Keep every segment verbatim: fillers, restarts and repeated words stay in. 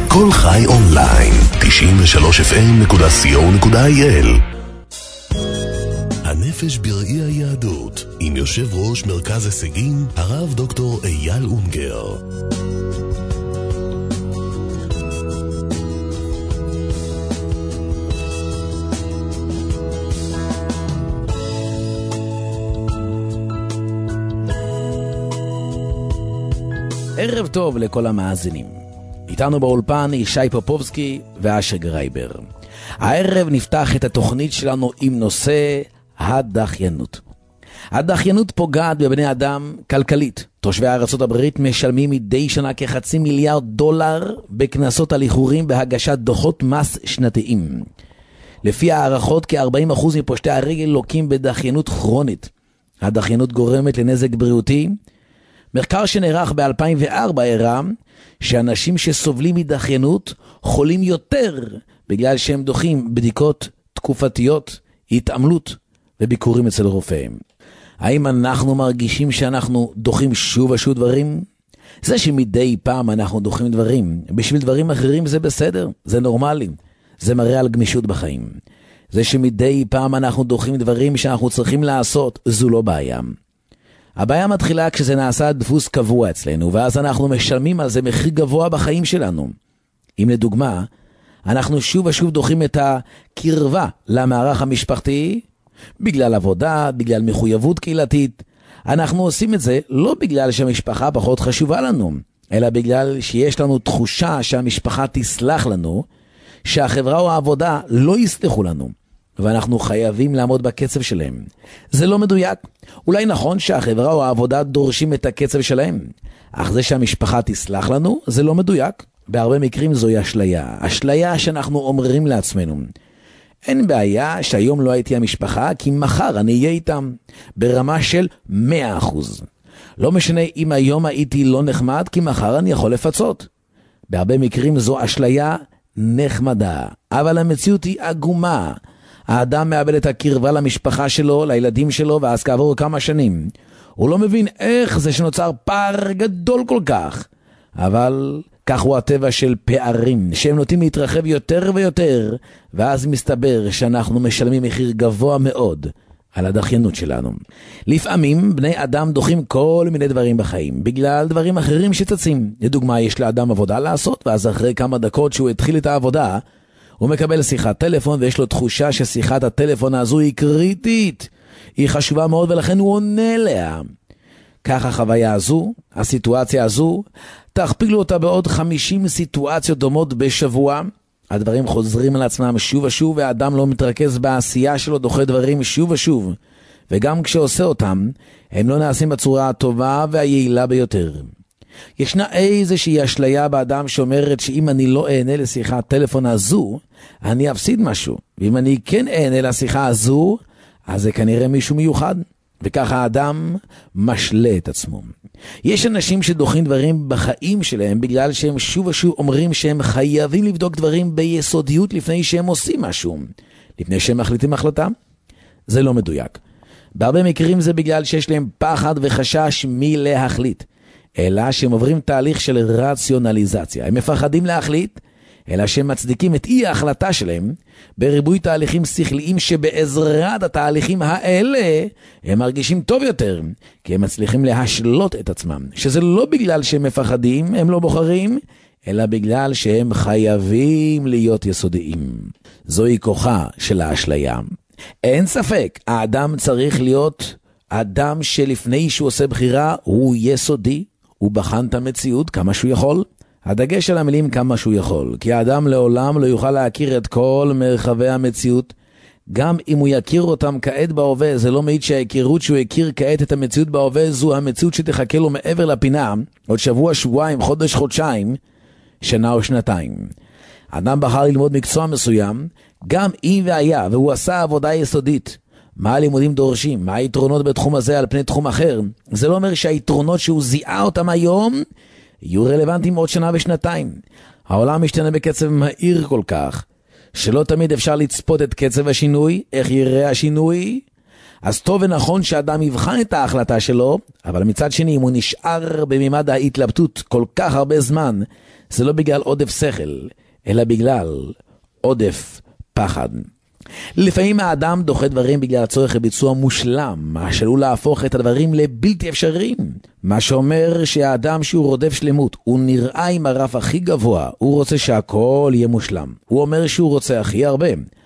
כל חי אונליין, תשעים ושלוש אף אם נקודה סי או נקודה איי אל. הנפש בראי היהדות, עם יושב ראש מרכז הישגים, הרב דוקטור אייל אונגר. ערב טוב לכל המאזינים. איתנו באולפן ישי פופובסקי ואשר גרייבר. הערב נפתח את התוכנית שלנו עם נושא הדחיינות. הדחיינות פוגעת בבני אדם כלכלית. תושבי ארצות הברית משלמים מדי שנה כחצי מיליארד דולר בקנסות על איחורים בהגשת דוחות מס שנתיים. לפי הערכות, כ-ארבעים אחוז מפושטי הרגל לוקים בדחיינות כרונית. הדחיינות גורמת לנזק בריאותי. מחקר שנערך ב-אלפיים וארבע הראה שאנשים שסובלים מדחיינות חולים יותר בגלל שהם דוחים בדיקות תקופתיות, התעמלות וביקורים אצל רופאים. האם אנחנו מרגישים שאנחנו דוחים שוב ושוב דברים? זה שמדי פעם אנחנו דוחים דברים, בשביל דברים אחרים זה בסדר, זה נורמלי, זה מראה על גמישות בחיים. זה שמדי פעם אנחנו דוחים דברים שאנחנו צריכים לעשות, זו לא בעיה. הבעיה מתחילה כשזה נעשה דפוס קבוע אצלנו, ואז אנחנו משלמים על זה מחיר גבוה בחיים שלנו. אם לדוגמה, אנחנו שוב ושוב דוחים את הקרבה למערך המשפחתי, בגלל עבודה, בגלל מחויבות קהילתית, אנחנו עושים את זה לא בגלל שהמשפחה פחות חשובה לנו, אלא בגלל שיש לנו תחושה שהמשפחה תסלח לנו, שהחברה או העבודה לא יסלחו לנו. ואנחנו חייבים לעמוד בקצב שלהם. זה לא מדויק. אולי נכון שהחברה או העבודה דורשים את הקצב שלהם, אך זה שהמשפחה תסלח לנו, זה לא מדויק. בהרבה מקרים זוהי אשליה. אשליה שאנחנו אומרים לעצמנו. אין בעיה שהיום לא הייתי המשפחה, כי מחר אני אהיה איתם. ברמה של מאה אחוז. לא משנה אם היום הייתי לא נחמד, כי מחר אני יכול לפצות. בהרבה מקרים זו אשליה נחמדה. אבל המציאות היא עגומה. האדם מאבד את הקרבה למשפחה שלו, לילדים שלו, ואז כעבור כמה שנים. הוא לא מבין איך זה שנוצר פער גדול כל כך. אבל כך הוא הטבע של פערים, שהם נוטים להתרחב יותר ויותר, ואז מסתבר שאנחנו משלמים מחיר גבוה מאוד על הדחיינות שלנו. לפעמים בני אדם דוחים כל מיני דברים בחיים, בגלל דברים אחרים שצצים. לדוגמה, יש לאדם עבודה לעשות, ואז אחרי כמה דקות שהוא התחיל את העבודה, הוא מקבל שיחת טלפון ויש לו תחושה ששיחת הטלפון הזו היא קריטית. היא חשובה מאוד ולכן הוא עונה לה. כך החוויה הזו, הסיטואציה הזו, תכפילו אותה בעוד חמישים סיטואציות דומות בשבוע. הדברים חוזרים על עצמם שוב ושוב והאדם לא מתרכז בעשייה שלו, דוחה דברים שוב ושוב. וגם כשעושה אותם, הם לא נעשים בצורה הטובה והיעילה ביותר. ישנה איזושהי אשליה באדם שאומרת שאם אני לא אענה לשיחת טלפון הזו, אני אפסיד משהו. ואם אני כן אענה לשיחה הזו, אז זה כנראה מישהו מיוחד. וככה האדם משלה את עצמו. יש אנשים שדוחים דברים בחיים שלהם בגלל שהם שוב ושוב אומרים שהם חייבים לבדוק דברים ביסודיות לפני שהם עושים משהו. לפני שהם מחליטים החלטה. זה לא מדויק. בהרבה מקרים זה בגלל שיש להם פחד וחשש מלהחליט. אלא שהם עוברים תהליך של רציונליזציה. הם מפחדים להחליט, אלא שהם מצדיקים את אי ההחלטה שלהם בריבוי תהליכים שכליים שבעזרת התהליכים האלה הם מרגישים טוב יותר, כי הם מצליחים להשלות את עצמם. שזה לא בגלל שהם מפחדים, הם לא בוחרים, אלא בגלל שהם חייבים להיות יסודיים. זוהי כוחה של האשליה. אין ספק, האדם צריך להיות אדם שלפני שהוא עושה בחירה הוא יסודי, הוא בחן את המציאות כמה שהוא יכול. הדגש על המילים כמה שהוא יכול, כי האדם לעולם לא יוכל להכיר את כל מרחבי המציאות. גם אם הוא יכיר אותם כעת בהווה, זה לא מעיד שההכירות שהוא הכיר כעת את המציאות בהווה, זו המציאות שתחכה לו מעבר לפינה, עוד שבוע, שבועיים, חודש, חודשיים, שנה או שנתיים. האדם בחר ללמוד מקצוע מסוים, גם אם והיה, והוא עשה עבודה יסודית. מה הלימודים דורשים? מה היתרונות בתחום הזה על פני תחום אחר? זה לא אומר שהיתרונות שהוא זיהה אותם היום יהיו רלוונטיים עוד שנה ושנתיים. העולם משתנה בקצב מהיר כל כך, שלא תמיד אפשר לצפות את קצב השינוי, איך יראה השינוי, אז טוב ונכון שאדם יבחן את ההחלטה שלו, אבל מצד שני, אם הוא נשאר בממד ההתלבטות כל כך הרבה זמן, זה לא בגלל עודף שכל, אלא בגלל עודף פחד. לפעמים האדם דוחה דברים בגלל הצורך לביצוע מושלם, מה שעלול להפוך את הדברים לבלתי אפשריים. מה שאומר שהאדם שהוא רודף שלמות, הוא נראה עם הרף הכי גבוה, הוא רוצה שהכל יהיה מושלם. הוא אומר שהוא רוצה הכי הרבה,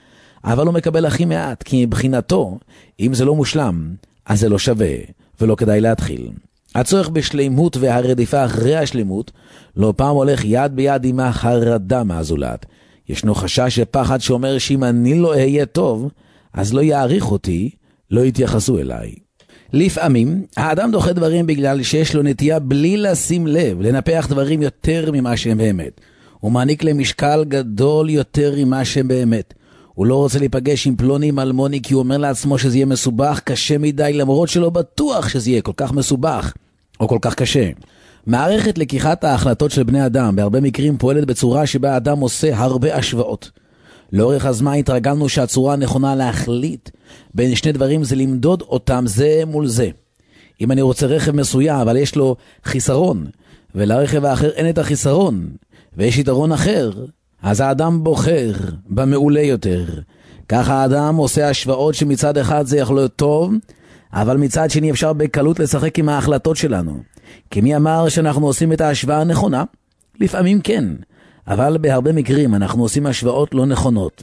אבל הוא מקבל הכי מעט, כי מבחינתו, אם זה לא מושלם, אז זה לא שווה, ולא כדאי להתחיל. הצורך בשלמות והרדיפה אחרי השלמות, לא פעם הולך יד ביד עם החרדה מהזולת. ישנו חשש ופחד שאומר שאם אני לא אהיה טוב, אז לא יעריך אותי, לא יתייחסו אליי. לפעמים, האדם דוחה דברים בגלל שיש לו נטייה בלי לשים לב, לנפח דברים יותר ממה שהם באמת. הוא מעניק למשקל גדול יותר ממה שהם באמת. הוא לא רוצה להיפגש עם פלוני מלמוני כי הוא אומר לעצמו שזה יהיה מסובך, קשה מדי, למרות שלא בטוח שזה יהיה כל כך מסובך או כל כך קשה. מערכת לקיחת ההחלטות של בני אדם בהרבה מקרים פועלת בצורה שבה האדם עושה הרבה השוואות. לאורך הזמן התרגלנו שהצורה הנכונה להחליט בין שני דברים זה למדוד אותם זה מול זה. אם אני רוצה רכב מסוים אבל יש לו חיסרון ולרכב האחר אין את החיסרון ויש יתרון אחר, אז האדם בוחר במעולה יותר. ככה האדם עושה השוואות שמצד אחד זה יכול להיות טוב, אבל מצד שני אפשר בקלות לשחק עם ההחלטות שלנו. כי מי אמר שאנחנו עושים את ההשוואה הנכונה? לפעמים כן, אבל בהרבה מקרים אנחנו עושים השוואות לא נכונות,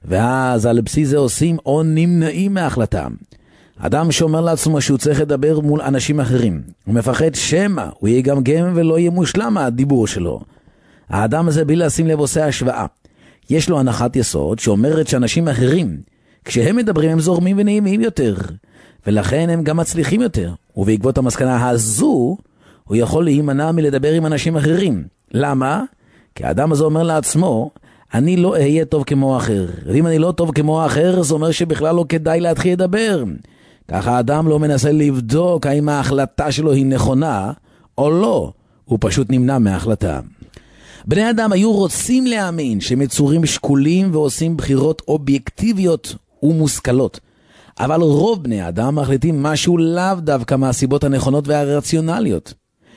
ואז על בסיס זה עושים או נמנעים מההחלטה. אדם שאומר לעצמו שהוא צריך לדבר מול אנשים אחרים, הוא מפחד שמה, הוא יגמגם ולא יהיה מושלם הדיבור שלו. האדם הזה בלי לשים לב עושה השוואה. יש לו הנחת יסוד שאומרת שאנשים אחרים, כשהם מדברים הם זורמים ונעימים יותר, ולכן הם גם מצליחים יותר. ובעקבות המסקנה הזו, הוא יכול להימנע מלדבר עם אנשים אחרים. למה? כי האדם הזה אומר לעצמו, אני לא אהיה טוב כמו אחר. ואם אני לא טוב כמו אחר, זה אומר שבכלל לא כדאי להתחיל לדבר. ככה האדם לא מנסה לבדוק האם ההחלטה שלו היא נכונה או לא. הוא פשוט נמנע מההחלטה. בני אדם היו רוצים להאמין שמצורים שקולים ועושים בחירות אובייקטיביות ומושכלות. אבל רוב בני אדם מחליטים משהו לאו דווקא מהסיבות הנכונות והרציונליות.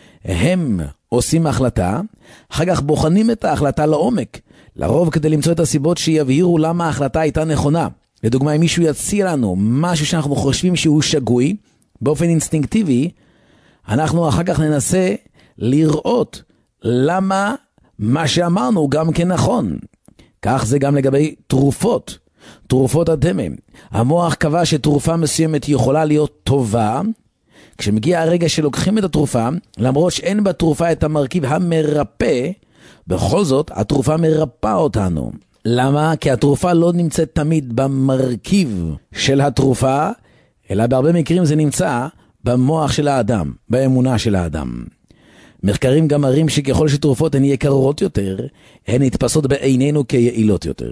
הם עושים החלטה, אחר כך בוחנים את ההחלטה לעומק, לרוב כדי למצוא את הסיבות שיבהירו למה ההחלטה הייתה נכונה. לדוגמה, אם מישהו יציע לנו משהו שאנחנו חושבים שהוא שגוי, באופן אינסטינקטיבי, אנחנו אחר כך ננסה לראות למה מה שאמרנו הוא גם כן נכון. כך זה גם לגבי תרופות. תרופות הדמה. המוח קבע שתרופה מסוימת יכולה להיות טובה, כשמגיע הרגע שלוקחים את התרופה, למרות שאין בתרופה את המרכיב המרפא, בכל זאת התרופה מרפא אותנו. למה? כי התרופה לא נמצאת תמיד במרכיב של התרופה, אלא בהרבה מקרים זה נמצא במוח של האדם, באמונה של האדם. מחקרים גם מראים שככל שתרופות הן יקרות יותר, הן נתפסות בעינינו כיעילות יותר.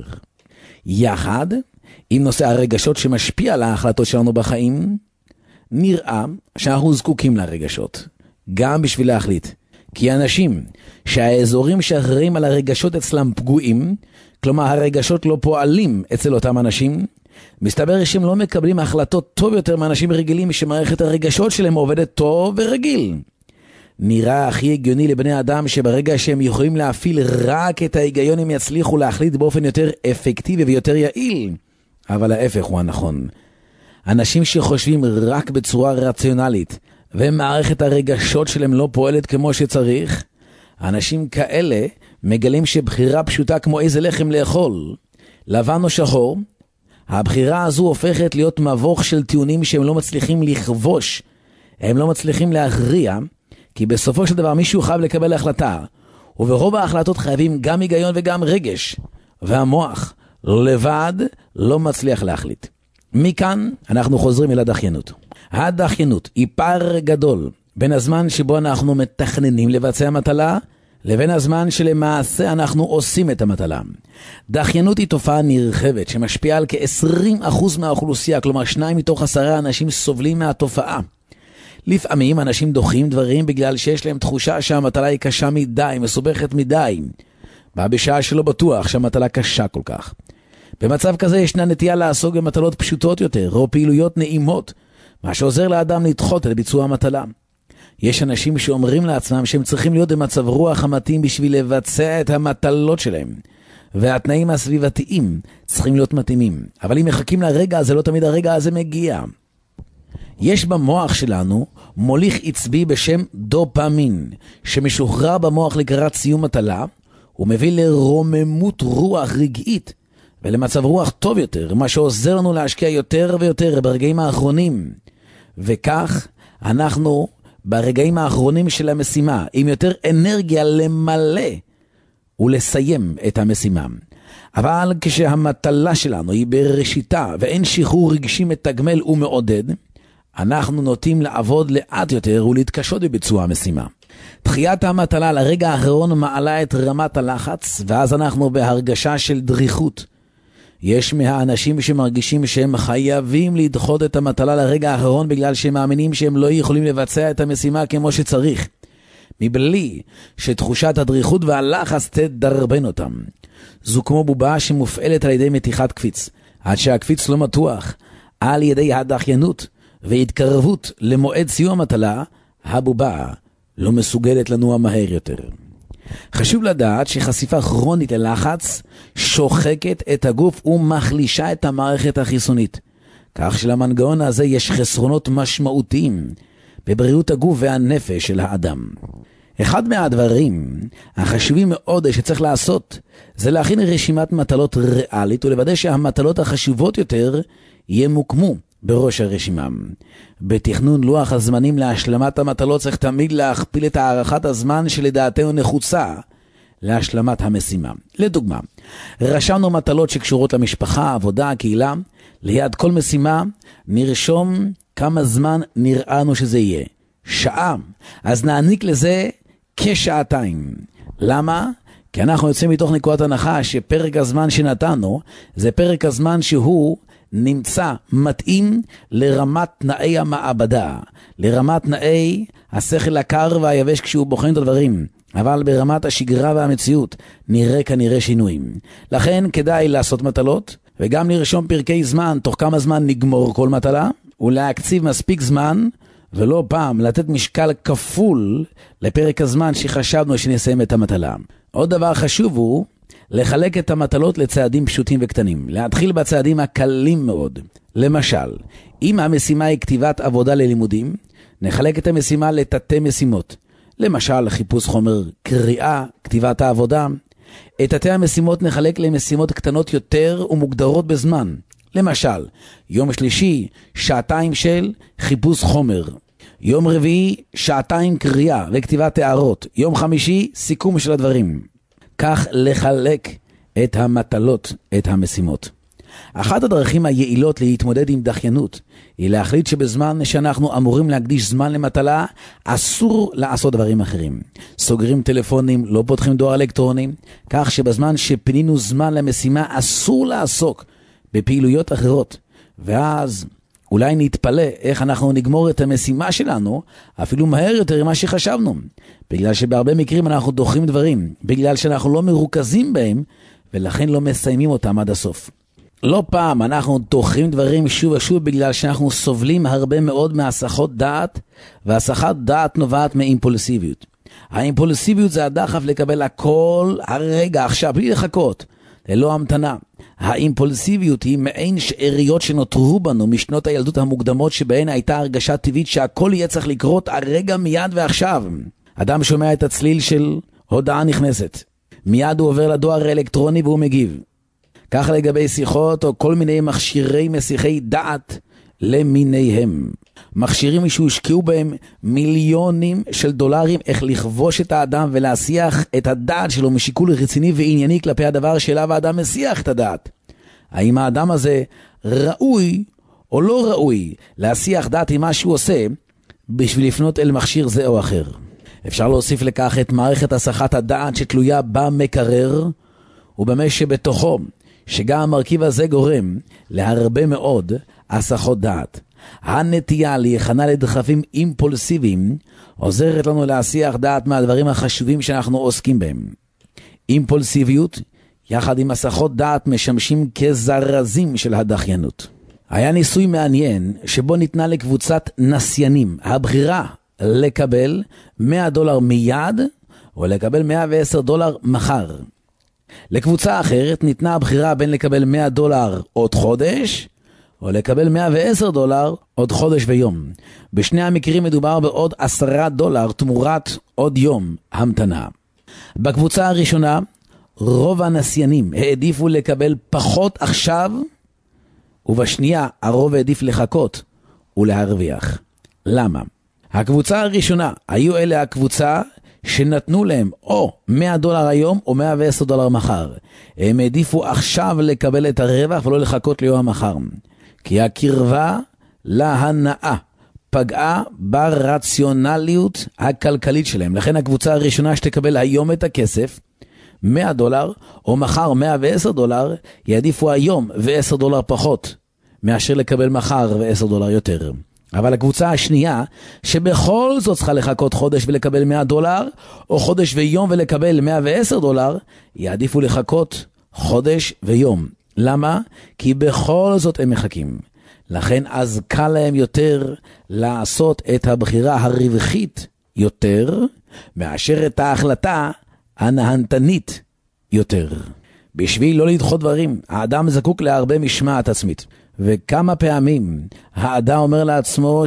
יחד, עם נושא הרגשות שמשפיע על ההחלטות שלנו בחיים, נראה שאנחנו זקוקים לרגשות, גם בשביל להחליט. כי אנשים שהאזורים שאחראים על הרגשות אצלם פגועים, כלומר הרגשות לא פועלים אצל אותם אנשים, מסתבר שהם לא מקבלים החלטות טוב יותר מאנשים רגילים שמערכת הרגשות שלהם עובדת טוב ורגיל. נראה הכי הגיוני לבני אדם שברגע שהם יכולים להפעיל רק את ההיגיון הם יצליחו להחליט באופן יותר אפקטיבי ויותר יעיל. אבל ההפך הוא הנכון. אנשים שחושבים רק בצורה רציונלית ומערכת הרגשות שלהם לא פועלת כמו שצריך, אנשים כאלה מגלים שבחירה פשוטה כמו איזה לחם לאכול, לבן או שחור, הבחירה הזו הופכת להיות מבוך של טיעונים שהם לא מצליחים לכבוש, הם לא מצליחים להכריע, כי בסופו של דבר מישהו חייב לקבל החלטה, וברוב ההחלטות חייבים גם היגיון וגם רגש, והמוח לבד לא מצליח להחליט. מכאן אנחנו חוזרים אל הדחיינות. הדחיינות היא פער גדול בין הזמן שבו אנחנו מתכננים לבצע מטלה, לבין הזמן שלמעשה אנחנו עושים את המטלה. דחיינות היא תופעה נרחבת שמשפיעה על כ-עשרים אחוז מהאוכלוסייה, כלומר שניים מתוך עשרה אנשים סובלים מהתופעה. לפעמים אנשים דוחים דברים בגלל שיש להם תחושה שהמטלה היא קשה מדי, מסובכת מדי, בשעה שלא בטוח שהמטלה קשה כל כך. במצב כזה ישנה נטייה לעסוק במטלות פשוטות יותר, או פעילויות נעימות, מה שעוזר לאדם לדחות את ביצוע המטלה. יש אנשים שאומרים לעצמם שהם צריכים להיות במצב רוח המתאים בשביל לבצע את המטלות שלהם, והתנאים הסביבתיים צריכים להיות מתאימים. אבל אם מחכים לרגע הזה, לא תמיד הרגע הזה מגיע. יש במוח שלנו מוליך עצבי בשם דופמין, שמשוחרר במוח לקראת סיום מטלה, הוא מביא לרוממות רוח רגעית, ולמצב רוח טוב יותר, מה שעוזר לנו להשקיע יותר ויותר ברגעים האחרונים. וכך אנחנו ברגעים האחרונים של המשימה, עם יותר אנרגיה למלא ולסיים את המשימה. אבל כשהמטלה שלנו היא בראשיתה ואין שחרור רגשי מתגמל ומעודד, אנחנו נוטים לעבוד לאט יותר ולהתקשות בביצוע המשימה. דחיית המטלה לרגע האחרון מעלה את רמת הלחץ, ואז אנחנו בהרגשה של דריכות. יש מהאנשים שמרגישים שהם חייבים לדחות את המטלה לרגע האחרון בגלל שהם מאמינים שהם לא יכולים לבצע את המשימה כמו שצריך, מבלי שתחושת הדריכות והלחץ תדרבן אותם. זו כמו בובה שמופעלת על ידי מתיחת קפיץ, עד שהקפיץ לא מתוח. על ידי הדחיינות והתקרבות למועד סיום המטלה, הבובה לא מסוגלת לנוע מהר יותר. חשוב לדעת שחשיפה כרונית ללחץ שוחקת את הגוף ומחלישה את המערכת החיסונית, כך שלמנגנון הזה יש חסרונות משמעותיים בבריאות הגוף והנפש של האדם. אחד מהדברים החשובים מאוד שצריך לעשות זה להכין רשימת מטלות ריאלית ולוודא שהמטלות החשובות יותר ימוקמו בראש הרשימה. בתכנון לוח הזמנים להשלמת המטלות צריך תמיד להכפיל את הערכת הזמן שלדעתנו נחוצה להשלמת המשימה. לדוגמה, רשמנו מטלות שקשורות למשפחה, עבודה, קהילה. ליד כל משימה נרשום כמה זמן נראינו שזה יהיה. שעה. אז נעניק לזה כשעתיים. למה? כי אנחנו יוצאים מתוך נקודת הנחה שפרק הזמן שנתנו זה פרק הזמן שהוא נמצא מתאים לרמת תנאי המעבדה, לרמת תנאי השכל הקר והיבש כשהוא בוחן את הדברים, אבל ברמת השגרה והמציאות נראה כנראה שינויים. לכן כדאי לעשות מטלות וגם לרשום פרקי זמן, תוך כמה זמן נגמור כל מטלה, ולהקציב מספיק זמן, ולא פעם לתת משקל כפול לפרק הזמן שחשבנו שנסיים את המטלה. עוד דבר חשוב הוא לחלק את המטלות לצעדים פשוטים וקטנים. להתחיל בצעדים הקלים מאוד. למשל, אם המשימה היא כתיבת עבודה ללימודים, נחלק את המשימה לתתי משימות. למשל, חיפוש חומר, קריאה, כתיבת העבודה. את תתי המשימות נחלק למשימות קטנות יותר ומוגדרות בזמן. למשל, יום שלישי, שעתיים של חיפוש חומר. יום רביעי, שעתיים קריאה וכתיבת הערות. יום חמישי, סיכום של הדברים. כך לחלק את המטלות, את המשימות. אחת הדרכים היעילות להתמודד עם דחיינות היא להחליט שבזמן שאנחנו אמורים להקדיש זמן למטלה, אסור לעשות דברים אחרים. סוגרים טלפונים, לא פותחים דואר אלקטרוני, כך שבזמן שפינינו זמן למשימה אסור לעסוק בפעילויות אחרות. ואז אולי נתפלא איך אנחנו נגמור את המשימה שלנו אפילו מהר יותר ממה שחשבנו. בגלל שבהרבה מקרים אנחנו דוחים דברים, בגלל שאנחנו לא מרוכזים בהם, ולכן לא מסיימים אותם עד הסוף. לא פעם אנחנו דוחים דברים שוב ושוב בגלל שאנחנו סובלים הרבה מאוד מהסחות דעת, והסחת דעת נובעת מאימפולסיביות. האימפולסיביות זה הדחף לקבל הכל הרגע, עכשיו, בלי לחכות, ללא המתנה. האימפולסיביות היא מעין שאריות שנותרו בנו משנות הילדות המוקדמות, שבהן הייתה הרגשה טבעית שהכל יהיה צריך לקרות הרגע מיד ועכשיו. אדם שומע את הצליל של הודעה נכנסת, מיד הוא עובר לדואר האלקטרוני והוא מגיב. כך לגבי שיחות או כל מיני מכשירי מסיחי דעת למיניהם. מכשירים שהושקעו בהם מיליונים של דולרים איך לכבוש את האדם ולהסיח את הדעת שלו משיקול רציני וענייני כלפי הדבר שאליו האדם מסיח את הדעת. האם האדם הזה ראוי או לא ראוי להסיח דעת עם מה שהוא עושה בשביל לפנות אל מכשיר זה או אחר. אפשר להוסיף לכך את מערכת הסחת הדעת שתלויה במקרר ובמה שבתוכו, שגם המרכיב הזה גורם להרבה מאוד הסחות דעת. הנטייה להיכנע לדחפים אימפולסיביים עוזרת לנו להסיח דעת מהדברים החשובים שאנחנו עוסקים בהם. אימפולסיביות יחד עם הסחות דעת משמשים כזרזים של הדחיינות. היה ניסוי מעניין שבו ניתנה לקבוצת נסיינים הבחירה לקבל מאה דולר מיד או לקבל מאה ועשר דולר מחר. לקבוצה אחרת ניתנה הבחירה בין לקבל מאה דולר עוד חודש או לקבל מאה ועשר דולר עוד חודש ויום. בשני המקרים מדובר בעוד עשרה דולר תמורת עוד יום המתנה. בקבוצה הראשונה רוב הנסיינים העדיפו לקבל פחות עכשיו, ובשנייה הרוב העדיף לחכות ולהרוויח. למה? הקבוצה הראשונה היו אלה הקבוצה שנתנו להם או מאה דולר היום או מאה ועשר דולר מחר. הם העדיפו עכשיו לקבל את הרווח ולא לחכות ליום מחר. כי הקרבה להנאה פגעה ברציונליות הכלכלית שלהם. לכן הקבוצה הראשונה שתקבל היום את הכסף, מאה דולר, או מחר מאה ועשר דולר, יעדיפו היום ו-עשרה דולר פחות, מאשר לקבל מחר ו-עשרה דולר יותר. אבל הקבוצה השנייה, שבכל זאת צריכה לחכות חודש ולקבל מאה דולר, או חודש ויום ולקבל מאה ועשר דולר, יעדיפו לחכות חודש ויום. למה? כי בכל זאת הם מחכים. לכן אז קל להם יותר לעשות את הבחירה הרווחית יותר, מאשר את ההחלטה הנהנתנית יותר. בשביל לא לדחות דברים, האדם זקוק להרבה משמעת עצמית. וכמה פעמים האדם אומר לעצמו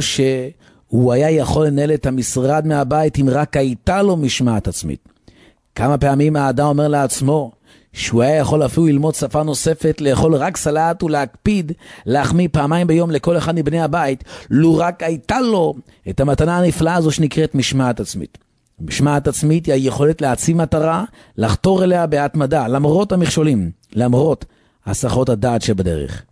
שהוא היה יכול לנהל את המשרד מהבית אם רק הייתה לו משמעת עצמית. כמה פעמים האדם אומר לעצמו שהוא היה יכול אפילו ללמוד שפה נוספת, לאכול רק סלט ולהקפיד להחמיא פעמיים ביום לכל אחד מבני הבית, לו רק הייתה לו את המתנה הנפלאה הזו שנקראת משמעת עצמית. משמעת עצמית היא היכולת להציב מטרה, לחתור אליה בהתמדה, למרות המכשולים, למרות הסחות הדעת שבדרך.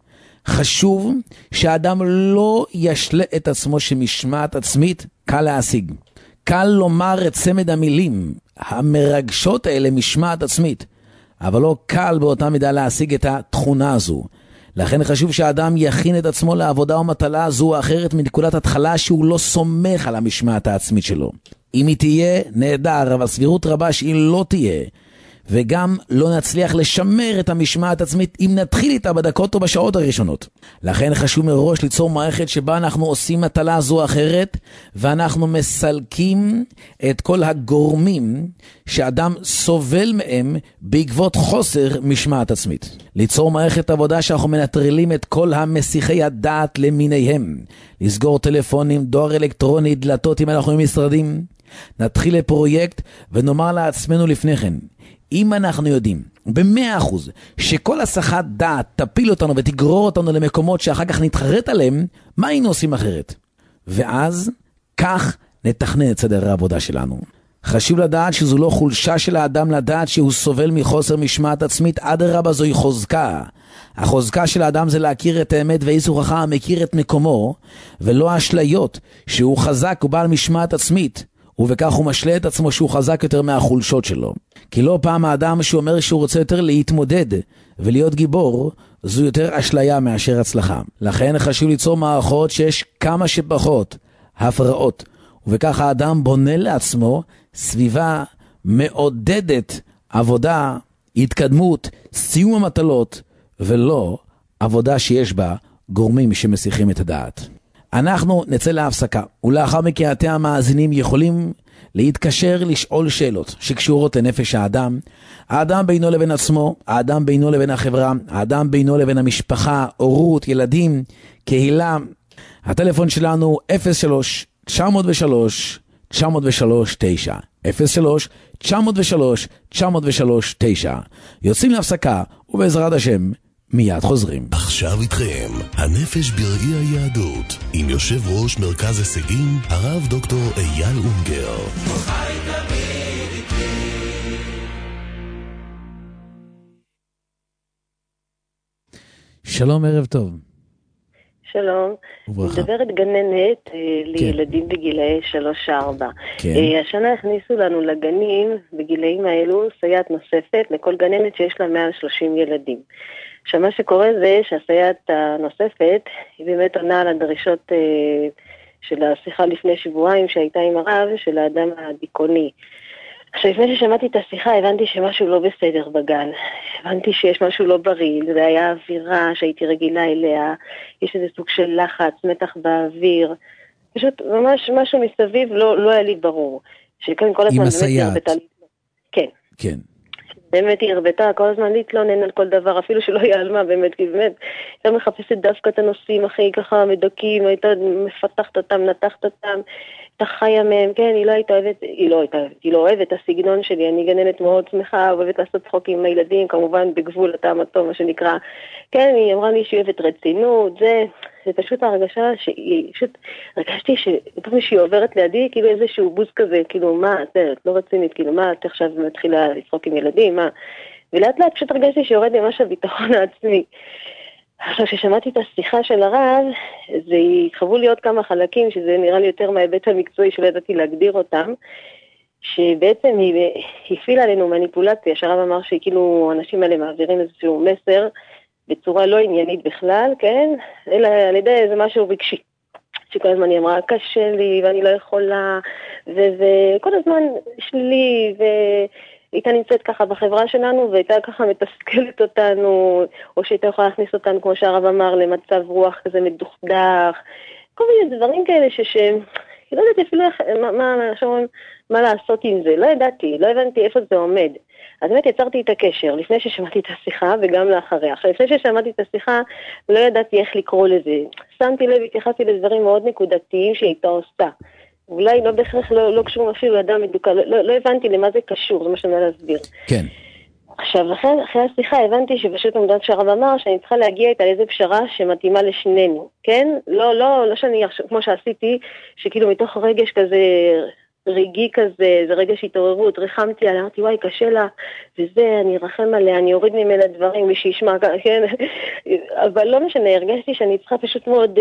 חשוב שהאדם לא ישלה את עצמו שמשמעת עצמית קל להשיג. קל לומר את צמד המילים המרגשות האלה משמעת עצמית, אבל לא קל באותה מידה להשיג את התכונה הזו. לכן חשוב שהאדם יכין את עצמו לעבודה או מטלה זו או אחרת מנקודת התחלה שהוא לא סומך על המשמעת העצמית שלו. אם היא תהיה, נהדר, אבל סבירות רבה שהיא לא תהיה, וגם לא נצליח לשמר את המשמעת עצמית אם נתחיל איתה בדקות או בשעות הראשונות. לכן חשוב מראש ליצור מערכת שבה אנחנו עושים מטלה זו או אחרת, ואנחנו מסלקים את כל הגורמים שאדם סובל מהם בעקבות חוסר משמעת עצמית. ליצור מערכת עבודה שאנחנו מנטרלים את כל המסיחי הדעת למיניהם. לסגור טלפונים, דואר אלקטרוני, דלתות אם אנחנו במשרדים. נתחיל לפרויקט ונאמר לעצמנו לפני כן, אם אנחנו יודעים במאה אחוז שכל הסחת דעת תפיל אותנו ותגרור אותנו למקומות שאחר כך נתחרט עליהם, מה היינו עושים אחרת? ואז כך נתכנן את סדר העבודה שלנו. חשוב לדעת שזו לא חולשה של האדם לדעת שהוא סובל מחוסר משמעת עצמית, אדרבה זוהי חוזקה. החוזקה של האדם זה להכיר את האמת, ואיזו חכם מכיר את מקומו, ולא אשליות שהוא חזק ובעל משמעת עצמית, ובכך הוא משלה את עצמו שהוא חזק יותר מהחולשות שלו. כי לא פעם האדם שאומר שהוא רוצה יותר להתמודד ולהיות גיבור, זו יותר אשליה מאשר הצלחה. לכן חשוב ליצור מערכות שיש כמה שפחות הפרעות, ובכך האדם בונה לעצמו סביבה מעודדת עבודה, התקדמות, סיום המטלות, ולא עבודה שיש בה גורמים שמסיחים את הדעת. אנחנו נצא להפסקה, ולאחר מכן אתם המאזינים יכולים להתקשר לשאול שאלות שקשורות לנפש האדם, האדם בינו לבין עצמו, האדם בינו לבין החברה, האדם בינו לבין המשפחה, הורות, ילדים, קהילה. הטלפון שלנו אפס שלוש תשע אפס שלוש תשע אפס שלוש תשע אפס שלוש תשע אפס שלוש תשע אפס שלוש תשע. יוצאים להפסקה ובעזרת השם מיד חוזרים. עכשיו איתכם, הנפש בראי היהדות, עם יושב ראש מרכז הישגים, הרב דוקטור אייל אונגר. שלום, ערב טוב. שלום, מדברת גננת לילדים בגילאי שלוש ארבע. השנה הכניסו לנו לגנים בגילאים האלו סייעת נוספת לכל גננת שיש לה מעל שלושים ילדים. עכשיו מה שקורה זה שהסייעת הנוספת היא באמת עונה על הדרישות של השיחה לפני שבועיים שהייתה עם הרב של האדם הדיכאוני. עכשיו לפני ששמעתי את השיחה הבנתי שמשהו לא בסדר בגן. הבנתי שיש משהו לא בריא, זה היה אווירה שהייתי רגילה אליה, יש איזה סוג של לחץ, מתח באוויר, פשוט ממש משהו מסביב לא, לא היה לי ברור. שכן כל הזמן עם הסייעת. כן. כן. באמת היא הרבתה כל הזמן להתלונן על כל דבר, אפילו שלא יעלמה באמת, כי באמת הייתה מחפשת דווקא את הנושאים הכי ככה מדוקים, הייתה מפתחת אותם, נתחת אותם, הייתה חיה מהם, כן, היא לא הייתה אוהבת, היא לא הייתה אוהבת, היא לא אוהבת את הסגנון שלי, אני גננת מאוד שמחה, אוהבת לעשות צחוקים עם הילדים, כמובן בגבול הטעם הטוב, מה שנקרא, כן, היא אמרה לי שהיא אוהבת רצינות, זה, זה פשוט הרגשה שהיא, פשוט הרגשתי שפעם שהיא עוברת לידי, כאילו איזשהו בוז כזה, כאילו מה, זה לא רצינית, כאילו מה, את עכשיו מתחילה לצחוק עם ילדים, מה, ולאט לאט פשוט הרגשתי שיורד לי משהו הביטחון העצמי. עכשיו ששמעתי את השיחה של הרב, זה התחברו לי עוד כמה חלקים, שזה נראה לי יותר מההיבט המקצועי שלא ידעתי להגדיר אותם, שבעצם היא הפעילה עלינו מניפולציה, שהרב אמר שכאילו אנשים האלה מעבירים איזשהו מסר, בצורה לא עניינית בכלל, כן? אלא על ידי איזה משהו רגשי. שכל הזמן היא אמרה, קשה לי ואני לא יכולה, וכל הזמן שלילי, והייתה נמצאת ככה בחברה שלנו, והייתה ככה מתסכלת אותנו, או שהייתה יכולה להכניס אותנו, כמו שהרב אמר, למצב רוח כזה מדוכדך, כל מיני דברים כאלה ש... לא ידעתי אפילו מה, מה, מה, מה לעשות עם זה, לא ידעתי, לא הבנתי איפה זה עומד. אז באמת יצרתי את הקשר, לפני ששמעתי את השיחה וגם לאחריה. עכשיו, לפני ששמעתי את השיחה, לא ידעתי איך לקרוא לזה. שמתי לב, התייחסתי לדברים מאוד נקודתיים שהייתה עושה. אולי לא בהכרח, לא, לא קשור אפילו לאדם מדוקה, לא, לא, לא הבנתי למה זה קשור, זה מה שאני להסביר. כן. עכשיו, אחרי, אחרי השיחה הבנתי שפשוט עמדת שהרב אמר שאני צריכה להגיע איתה לאיזו פשרה שמתאימה לשנינו, כן? לא, לא, לא שאני, כמו שעשיתי, שכאילו מתוך רגש כזה רגעי כזה, זה רגש התעוררות, ריחמתי עליה, אמרתי, וואי, קשה לה, וזה, אני ארחם עליה, אני אוריד ממנה דברים, מי שישמע, כן? אבל לא משנה, הרגשתי שאני צריכה פשוט מאוד...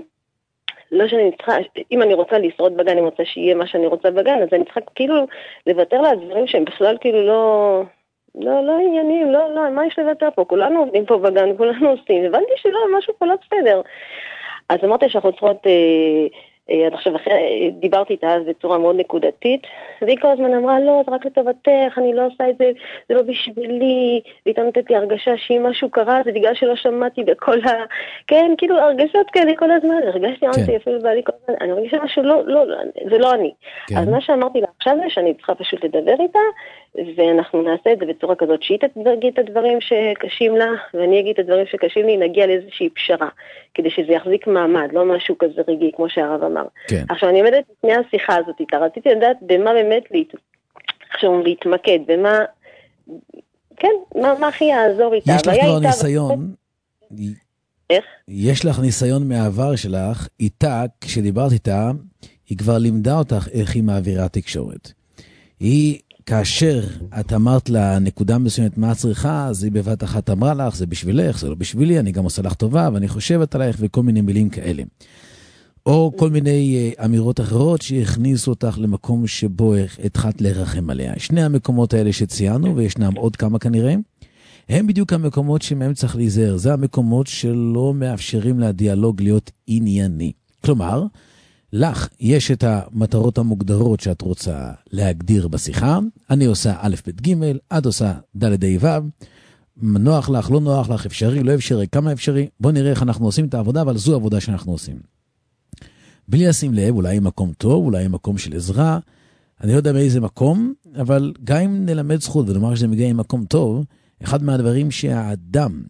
לא שאני צריכה, אם אני רוצה לשרוד בגן, אני רוצה שיהיה מה שאני רוצה בגן, אז אני צריכה כאילו לוותר לה דברים שהם בכלל כאילו לא... לא, לא עניינים, לא, לא, מה יש לוותר פה? כולנו עובדים פה בגן, כולנו עושים. הבנתי שלא, משהו פה לא בסדר. אז אמרתי שאנחנו צריכות, אה, אה, עד עכשיו אחרי, דיברתי איתה אז בצורה מאוד נקודתית, והיא כל הזמן אמרה, לא, זה רק לטובתך, אני לא עושה את זה, זה לא בשבילי, והיא נתת לי הרגשה שאם משהו קרה, זה בגלל שלא שמעתי בכל ה... כן, כאילו, הרגשות כאלה כל הזמן, הרגשתי, אמרתי אפילו בעלי כל הזמן, אני מרגישה משהו, לא, לא, זה לא אני. אז מה שאמרתי לה עכשיו זה שאני צריכה פשוט לדבר איתה, ואנחנו נעשה את זה בצורה כזאת, שהיא תגיד את הדברים שקשים לה, ואני אגיד את הדברים שקשים לי, נגיע לאיזושהי פשרה, כדי שזה יחזיק מעמד, לא משהו כזה רגעי, כמו שהרב אמר. כן. עכשיו, אני עומדת לפני השיחה הזאת איתה, רציתי לדעת במה באמת להת... עכשיו, להתמקד, במה, כן, מה, מה הכי יעזור איתה. יש לך כבר ניסיון, איך? יש לך ניסיון מהעבר שלך, איתה, כשדיברת איתה, היא כבר לימדה אותך איך היא מעבירה תקשורת. היא... כאשר את אמרת לה נקודה מסוימת מה צריכה, אז היא בבת אחת אמרה לך, זה בשבילך, זה לא בשבילי, אני גם עושה לך טובה, ואני חושבת עלייך, וכל מיני מילים כאלה. או כל מיני אמירות אחרות שהכניסו אותך למקום שבו התחלת לרחם עליה. שני המקומות האלה שציינו, וישנם עוד כמה כנראה, הם בדיוק המקומות שמהם צריך להיזהר. זה המקומות שלא מאפשרים לדיאלוג להיות ענייני. כלומר, לך יש את המטרות המוגדרות שאת רוצה להגדיר בשיחה, אני עושה א' ב' ג', את עושה ד' ה' ו', נוח לך, לא נוח לך, אפשרי, לא אפשרי, כמה אפשרי, בוא נראה איך אנחנו עושים את העבודה, אבל זו העבודה שאנחנו עושים. בלי לשים לב, אולי מקום טוב, אולי מקום של עזרה, אני לא יודע מאיזה מקום, אבל גם אם נלמד זכות ונאמר שזה מגיע עם מקום טוב, אחד מהדברים שהאדם,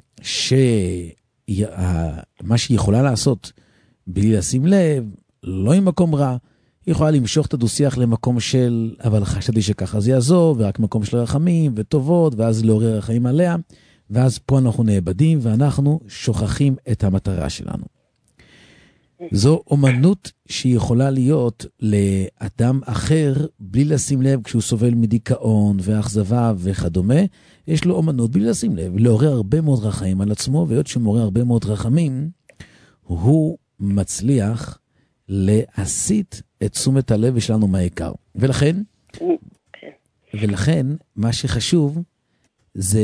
מה שהיא יכולה לעשות בלי לשים לב, לא עם מקום רע, היא יכולה למשוך את הדו-שיח למקום של, אבל חשבתי שככה זה יעזור, ורק מקום של רחמים וטובות, ואז לעורר רחמים עליה, ואז פה אנחנו נאבדים, ואנחנו שוכחים את המטרה שלנו. זו אומנות שהיא יכולה להיות לאדם אחר, בלי לשים לב, כשהוא סובל מדיכאון ואכזבה וכדומה, יש לו אומנות בלי לשים לב, לעורר הרבה מאוד רחמים על עצמו, והיות שמעורר הרבה מאוד רחמים, הוא מצליח להסיט את תשומת הלב שלנו מהעיקר. ולכן, ולכן, מה שחשוב, זה,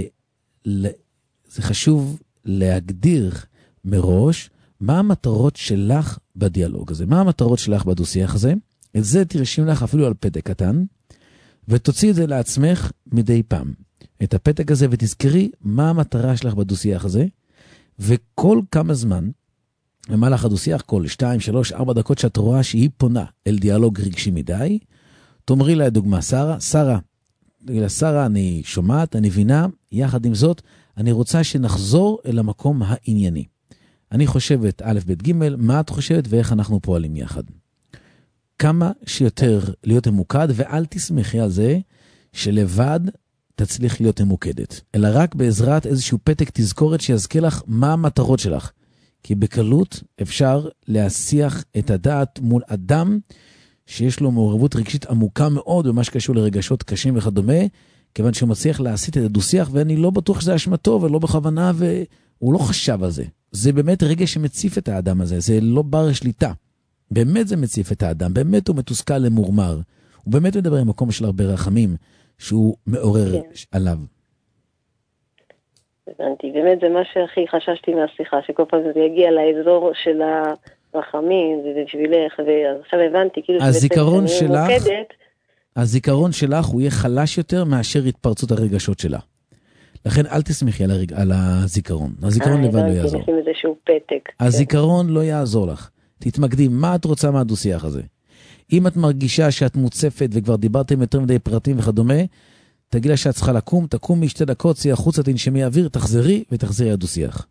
זה חשוב להגדיר מראש, מה המטרות שלך בדיאלוג הזה, מה המטרות שלך בדו-שיח הזה, את זה תרשים לך אפילו על פתק קטן, ותוציא את זה לעצמך מדי פעם. את הפתק הזה ותזכרי מה המטרה שלך בדו-שיח הזה, וכל כמה זמן, במהלך הדו-שיח, כל שתיים, שלוש, ארבע דקות שאת רואה שהיא פונה אל דיאלוג רגשי מדי, תאמרי לה דוגמה, שרה, שרה, שרה, אני שומעת, אני בינה, יחד עם זאת, אני רוצה שנחזור אל המקום הענייני. אני חושבת א' ב' ג', מה את חושבת ואיך אנחנו פועלים יחד. כמה שיותר להיות ממוקד, ואל תשמחי על זה שלבד תצליח להיות ממוקדת, אלא רק בעזרת איזשהו פתק תזכורת שיזכיר לך מה המטרות שלך. כי בקלות אפשר להסיח את הדעת מול אדם שיש לו מעורבות רגשית עמוקה מאוד במה שקשור לרגשות קשים וכדומה, כיוון שהוא מצליח להסיט את הדו-שיח, ואני לא בטוח שזה אשמתו ולא בכוונה, והוא לא חשב על זה. זה באמת רגע שמציף את האדם הזה, זה לא בר שליטה. באמת זה מציף את האדם, באמת הוא מתוסכל למורמר. הוא באמת מדבר עם מקום של הרבה רחמים, שהוא מעורר כן. עליו. הבנתי, באמת זה מה שהכי חששתי מהשיחה, שכל פעם זה יגיע לאזור של הרחמים, זה בשבילך, ועכשיו הבנתי, כאילו הזיכרון שלך, מוקדת, הזיכרון שלך הוא יהיה חלש יותר מאשר התפרצות הרגשות שלה. לכן אל תשמחי על, הרג... על הזיכרון. הזיכרון לבד לא יעזור. נשים איזשהו פתק. הזיכרון לא יעזור לך. תתמקדי, מה את רוצה מהדו-שיח הזה? אם את מרגישה שאת מוצפת וכבר דיברתם יותר מדי פרטים וכדומה, תגיד לה שאת צריכה לקום, תקום משתי דקות, צאי החוצה, תנשמי אוויר, תחזרי ותחזרי הדו-שיח.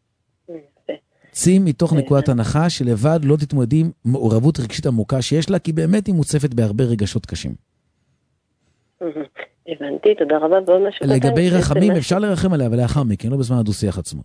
צאי מתוך נקודת הנחה שלבד לא תתמודדים מעורבות רגשית עמוקה שיש לה, כי באמת היא מוצפת בהרבה רגשות קשים. הבנתי, תודה רבה. לגבי רחמים, אפשר לרחם עליה, אבל לאחר מכן, לא בזמן הדו-שיח עצמו.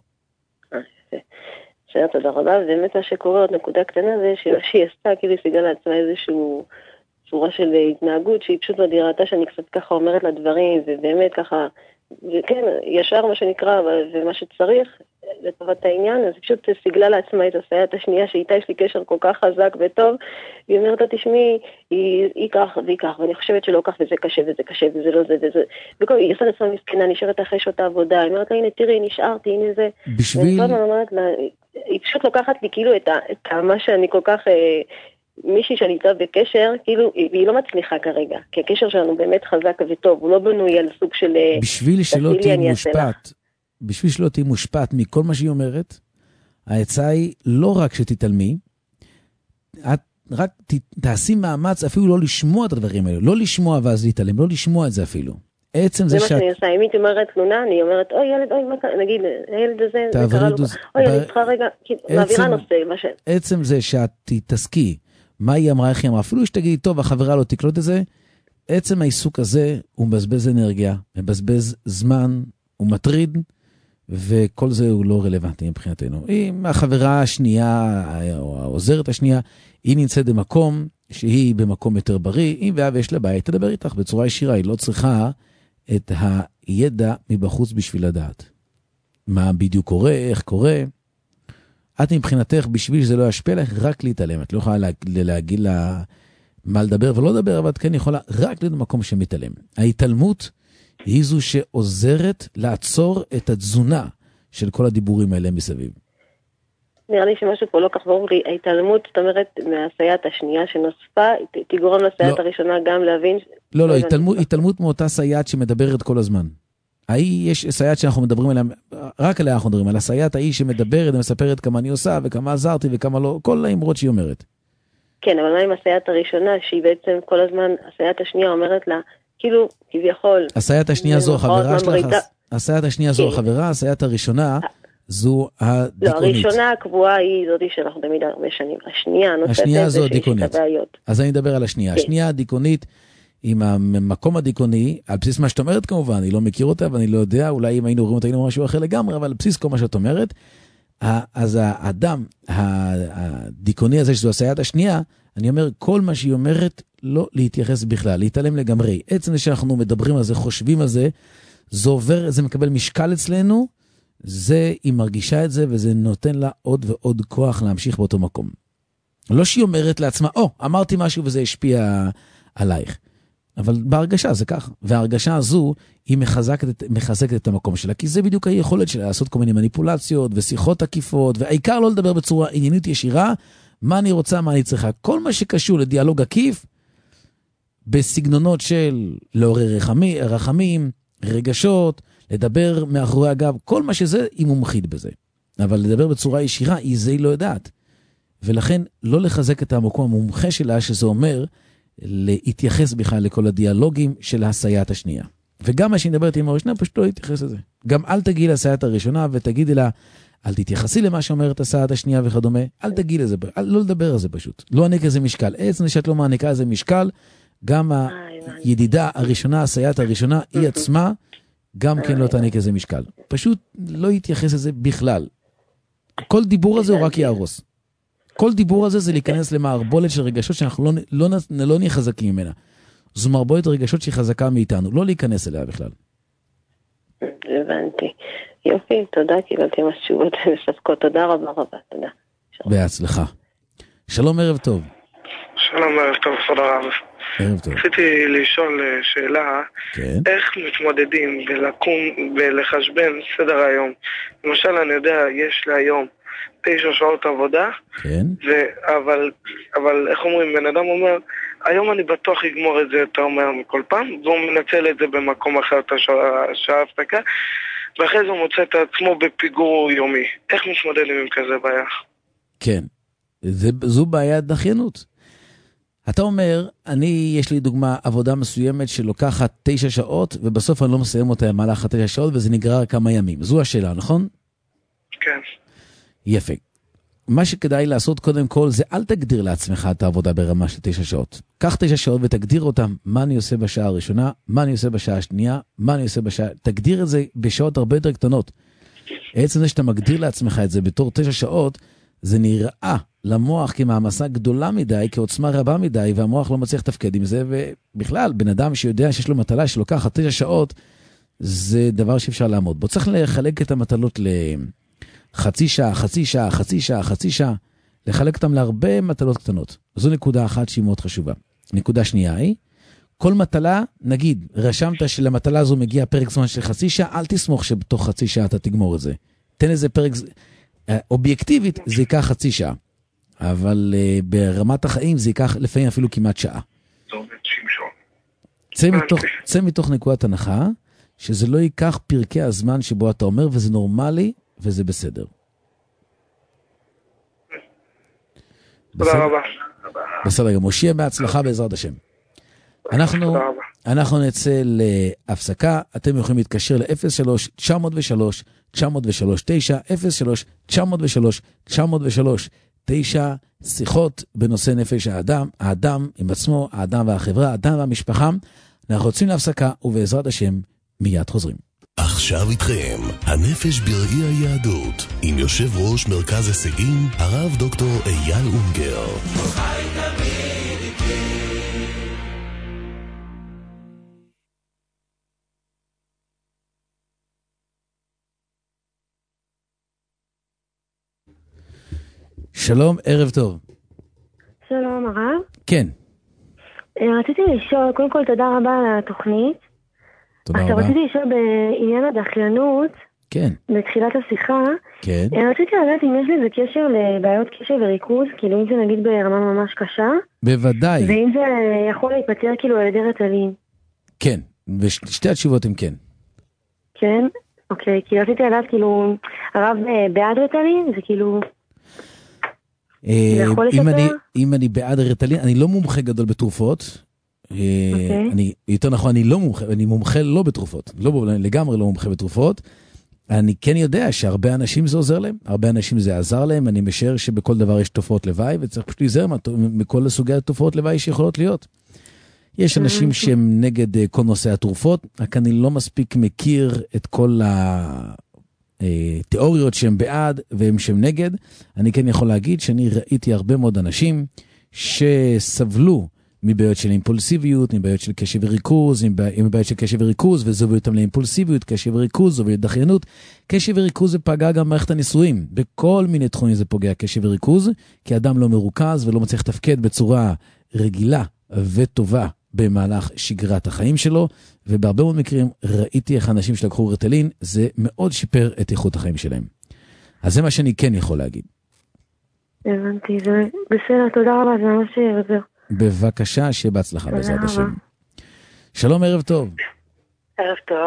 בסדר, תודה רבה. ובאמת מה שקורה, עוד נקודה קטנה, זה שהיא עשתה, כאילו השיגה לעצמה איזשהו צורה של התנהגות, שהיא פשוט מדיראתה שאני קצת ככה אומרת לה דברים, ובאמת ככה, וכן, ישר מה שנקרא, ומה שצריך, לטובת העניין, אז פשוט סיגלה לעצמה את הסייעת השנייה, שאיתה יש לי קשר כל כך חזק וטוב, והיא אומרת לה, תשמעי, היא, היא כך והיא כך, ואני חושבת שלא כך, וזה קשה וזה קשה, וזה לא זה וזה, וכל, היא עושה לעצמה מסכנה, נשארת אחרי שעות העבודה, היא אומרת לה, הנה תראי, נשארתי, הנה זה, בשביל... ואני אומרת לה, היא פשוט לוקחת לי כאילו את, ה, את מה שאני כל כך... אה, מישהי שאני איתה בקשר, כאילו, והיא לא מצליחה כרגע, כי הקשר שלנו באמת חזק וטוב, הוא לא בנוי על סוג של... בשביל שלא תהיה מושפעת, בשביל שלא תהיה מושפעת מכל מה שהיא אומרת, ההצעה היא לא רק שתתעלמי, את רק תעשי מאמץ אפילו לא לשמוע את הדברים האלה, לא לשמוע ואז להתעלם, לא לשמוע את זה אפילו. עצם זה שאת... זה מה שאני עושה, אם היא אומרת תלונה, אני אומרת, אוי ילד, אוי, נגיד, הילד הזה, זה קרה לו, אוי, אני צריכה רגע, מעבירה נושא, מה ש... עצם זה שאת תתעסקי, מה היא אמרה, איך היא אמרה, אפילו שתגידי, טוב, החברה לא תקלוט את זה, עצם העיסוק הזה הוא מבזבז אנרגיה, מבזבז זמן, הוא מטריד, וכל זה הוא לא רלוונטי מבחינתנו. אם החברה השנייה, או העוזרת השנייה, היא נמצאת במקום שהיא במקום יותר בריא, אם ואב יש לה בעיה, תדבר איתך בצורה ישירה, היא לא צריכה את הידע מבחוץ בשביל לדעת. מה בדיוק קורה, איך קורה. את מבחינתך, בשביל שזה לא ישפיע לך, רק להתעלם. את לא יכולה לה, להגיד לה מה לדבר ולא לדבר, אבל את כן יכולה רק להיות במקום שמתעלם. ההתעלמות היא זו שעוזרת לעצור את התזונה של כל הדיבורים האלה מסביב. נראה לי שמשהו פה לא כך ברור לי. ההתעלמות, זאת אומרת, מהסייעת השנייה שנוספה, תגרום לסייעת לא. הראשונה גם להבין... לא, לא, התעלמות, התעלמות מאותה סייעת שמדברת כל הזמן. ההיא יש סייעת שאנחנו מדברים עליה, רק עליה אנחנו מדברים, על הסייעת ההיא שמדברת ומספרת כמה אני עושה וכמה עזרתי וכמה לא, כל האמרות שהיא אומרת. כן, אבל מה עם הסייעת הראשונה, שהיא בעצם כל הזמן, הסייעת השנייה אומרת לה, כאילו, כביכול... הסייעת השנייה זו החברה שלך, הסייעת השנייה זו החברה, הסייעת הראשונה זו הדיכונית. לא, הראשונה הקבועה היא זאת שאנחנו תמיד הרבה שנים. השנייה הנוספת זה שיש את הבעיות. אז אני אדבר על השנייה. השנייה הדיכונית, עם המקום הדיכוני, על בסיס מה שאת אומרת כמובן, אני לא מכיר אותה ואני לא יודע, אולי אם היינו רואים אותה היינו משהו אחר לגמרי, אבל על בסיס כל מה שאת אומרת, אז האדם הדיכוני הזה שזו הסייעת השנייה, אני אומר, כל מה שהיא אומרת לא להתייחס בכלל, להתעלם לגמרי. עצם זה שאנחנו מדברים על זה, חושבים על זה, זה עובר, זה מקבל משקל אצלנו, זה, היא מרגישה את זה, וזה נותן לה עוד ועוד כוח להמשיך באותו מקום. לא שהיא אומרת לעצמה, או, אמרתי משהו וזה השפיע עלייך. אבל בהרגשה זה כך, וההרגשה הזו היא מחזקת, מחזקת את המקום שלה, כי זה בדיוק היכולת שלה לעשות כל מיני מניפולציות ושיחות עקיפות, והעיקר לא לדבר בצורה עניינית ישירה, מה אני רוצה, מה אני צריכה. כל מה שקשור לדיאלוג עקיף, בסגנונות של לעורר רחמים, רחמים רגשות, לדבר מאחורי הגב, כל מה שזה, היא מומחית בזה. אבל לדבר בצורה ישירה, היא זה היא לא יודעת. ולכן לא לחזק את המקום המומחה שלה, שזה אומר להתייחס בכלל לכל הדיאלוגים של הסייעת השנייה. וגם מה שהיא מדברת עם הראשונה, פשוט לא להתייחס לזה. גם אל תגיעי לסייעת הראשונה ותגידי לה, אל תתייחסי למה שאומרת הסייעת השנייה וכדומה, אל תגיעי לזה, אל, לא לדבר על זה פשוט. לא ענק איזה משקל. עצם שאת לא מעניקה איזה משקל, גם הידידה הראשונה, הסייעת הראשונה, היא עצמה, גם כן לא תעניק איזה משקל. פשוט לא יתייחס לזה בכלל. כל דיבור הזה הוא רק יהרוס. כל דיבור הזה זה להיכנס למערבולת של רגשות שאנחנו לא, לא, לא, לא נהיה חזקים ממנה. זו מערבולת רגשות שהיא חזקה מאיתנו, לא להיכנס אליה בכלל. הבנתי. יופי, תודה, קיבלתי ממש תשובות מספקות. תודה רבה רבה, תודה. בהצלחה. שלום, ערב טוב. שלום, ערב טוב, כבוד הרב. ערב טוב. רציתי לשאול שאלה, כן. איך מתמודדים ולקום ולחשבן סדר היום? למשל, אני יודע, יש לי היום תשע שעות עבודה, כן. ו- אבל, אבל איך אומרים, בן אדם אומר, היום אני בטוח אגמור את זה יותר מהר מכל פעם, והוא מנצל את זה במקום אחר, את השעה הפסקה, ואחרי זה הוא מוצא את עצמו בפיגור יומי. איך מתמודדים עם כזה בעיה? כן, זה, זו בעיית דחיינות. אתה אומר, אני, יש לי דוגמה, עבודה מסוימת שלוקחת תשע שעות, ובסוף אני לא מסיים אותה במהלך התשע שעות, וזה נגרר כמה ימים. זו השאלה, נכון? כן. יפה. מה שכדאי לעשות קודם כל, זה אל תגדיר לעצמך את העבודה ברמה של תשע שעות. קח תשע שעות ותגדיר אותם, מה אני עושה בשעה הראשונה, מה אני עושה בשעה השנייה, מה אני עושה בשעה... תגדיר את זה בשעות הרבה יותר קטנות. עצם זה שאתה מגדיר לעצמך את זה בתור תשע שעות, זה נראה למוח כמעמסה גדולה מדי, כעוצמה רבה מדי, והמוח לא מצליח תפקד עם זה, ובכלל, בן אדם שיודע שיש לו מטלה שלוקחת תשע שעות, זה דבר שאפשר לעמוד בו. צריך לחלק את המטלות לחצי שעה, חצי שעה, חצי שעה, חצי שעה, לחלק אותם להרבה מטלות קטנות. זו נקודה אחת שהיא מאוד חשובה. נקודה שנייה היא, כל מטלה, נגיד, רשמת שלמטלה הזו מגיע פרק זמן של חצי שעה, אל תסמוך שבתוך חצי שעה אתה תגמור את זה. תן איזה פרק, אובייקטיבית זה ייקח חצי שעה, אבל uh, ברמת החיים זה ייקח לפעמים אפילו כמעט שעה. צא מתוך, צא מתוך נקודת הנחה, שזה לא ייקח פרקי הזמן שבו אתה אומר, וזה נורמלי, וזה בסדר. תודה רבה. בסדר, גם מושיע בהצלחה בעזרת השם. אנחנו, אנחנו נצא להפסקה, אתם יכולים להתקשר ל-אפס שלוש תשע אפס שלוש תשע אפס שלוש תשע, אפס שלוש תשע אפס שלוש תשע אפס שלוש תשע, שיחות בנושא נפש האדם, האדם עם עצמו, האדם והחברה, האדם והמשפחה. אנחנו רוצים להפסקה, ובעזרת השם מיד חוזרים. עכשיו איתכם, הנפש בראי היהדות, עם יושב ראש מרכז הישגים, הרב דוקטור אייל אונגר. שלום, ערב טוב. שלום, הרב. כן. רציתי לשאול, קודם כל תודה רבה על התוכנית. תודה רבה. עכשיו רציתי לשאול בעניין הדחיינות. כן. בתחילת השיחה. כן. רציתי לדעת אם יש לזה קשר לבעיות קשב וריכוז, כאילו אם זה נגיד ברמה ממש קשה. בוודאי. ואם זה יכול להיפטר כאילו על ידי ריטלין. כן, ושתי התשובות הן כן. כן? אוקיי, כי רציתי לדעת כאילו, הרב בעד ריטלין, זה כאילו... אם אני, אם אני בעד הריטלין, אני לא מומחה גדול בתרופות, אני, יותר נכון, אני לא מומחה, אני מומחה לא בתרופות, לא, לגמרי לא מומחה בתרופות. אני כן יודע שהרבה אנשים זה עוזר להם, הרבה אנשים זה עזר להם, אני משער שבכל דבר יש תופעות לוואי, וצריך פשוט להיזהר מכל הסוגי התופעות לוואי שיכולות להיות. יש אנשים שהם נגד כל נושא התרופות, רק אני לא מספיק מכיר את כל התיאוריות שהם בעד והם שהם נגד. אני כן יכול להגיד שאני ראיתי הרבה מאוד אנשים שסבלו מבעיות של אימפולסיביות, מבעיות של קשב וריכוז, עם בעיות של קשב וריכוז, וזובו אותם לאימפולסיביות, קשב וריכוז, זובו לדחיינות. קשב וריכוז זה פגע גם מערכת הניסויים. בכל מיני תחומים זה פוגע קשב וריכוז, כי אדם לא מרוכז ולא מצליח לתפקד בצורה רגילה וטובה במהלך שגרת החיים שלו, ובהרבה מאוד מקרים ראיתי איך אנשים שלקחו ריטלין, זה מאוד שיפר את איכות החיים שלהם. אז זה מה שאני כן יכול להגיד. הבנתי, זה בסדר, תודה רבה, זה ממש עוזר. בבקשה, שיהיה בהצלחה בעזרת השם. שלום, ערב טוב. ערב טוב.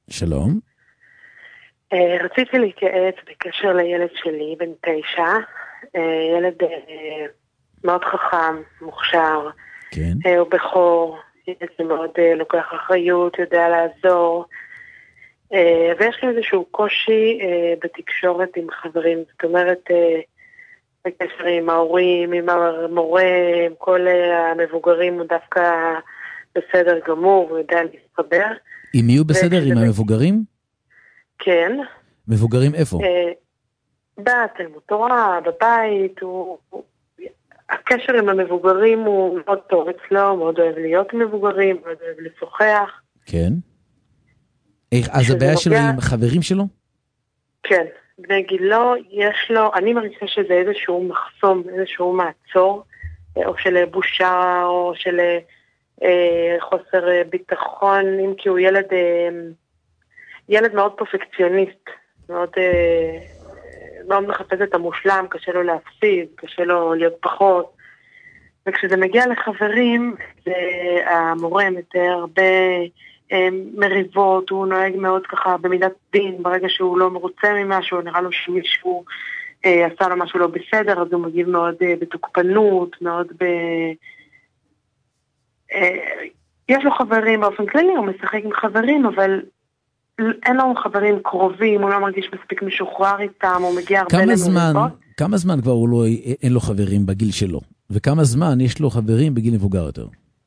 שלום. רציתי להתייעץ בקשר לילד שלי, בן תשע, ילד מאוד חכם, מוכשר, כן. הוא בכור, ילד שמאוד לוקח אחריות, יודע לעזור, ויש לי איזשהו קושי בתקשורת עם חברים, זאת אומרת, בקשר עם ההורים, עם המורה, עם כל המבוגרים, הוא דווקא בסדר גמור, הוא יודע להתחבר. אם יהיו בסדר עם המבוגרים? כן. מבוגרים איפה? בתלמוד תורה, בבית, הוא... הקשר עם המבוגרים הוא מאוד טוב אצלו, מאוד אוהב להיות עם מבוגרים, מאוד אוהב לשוחח. כן. איך, אז הבעיה שלו היא עם חברים שלו? כן. בני גילו, יש לו, אני מרגישה שזה איזשהו מחסום, איזשהו מעצור, או של בושה, או של אה, חוסר ביטחון, אם כי הוא ילד, אה, ילד מאוד פרפקציוניסט, מאוד, אה, מאוד מחפש את המושלם, קשה לו להפסיד, קשה לו להיות פחות, וכשזה מגיע לחברים, זה, המורה מתאר הרבה מריבות, הוא נוהג מאוד ככה במידת דין, ברגע שהוא לא מרוצה ממשהו, נראה לו שמישהו אה, עשה לו משהו לא בסדר, אז הוא מגיב מאוד אה, בתוקפנות, מאוד ב... אה, יש לו חברים באופן כללי, הוא משחק עם חברים, אבל אין לו חברים קרובים, הוא לא מרגיש מספיק משוחרר איתם, הוא מגיע הרבה למריבות. כמה זמן כבר הוא לא, אין לו חברים בגיל שלו? וכמה זמן יש לו חברים בגיל מבוגר יותר?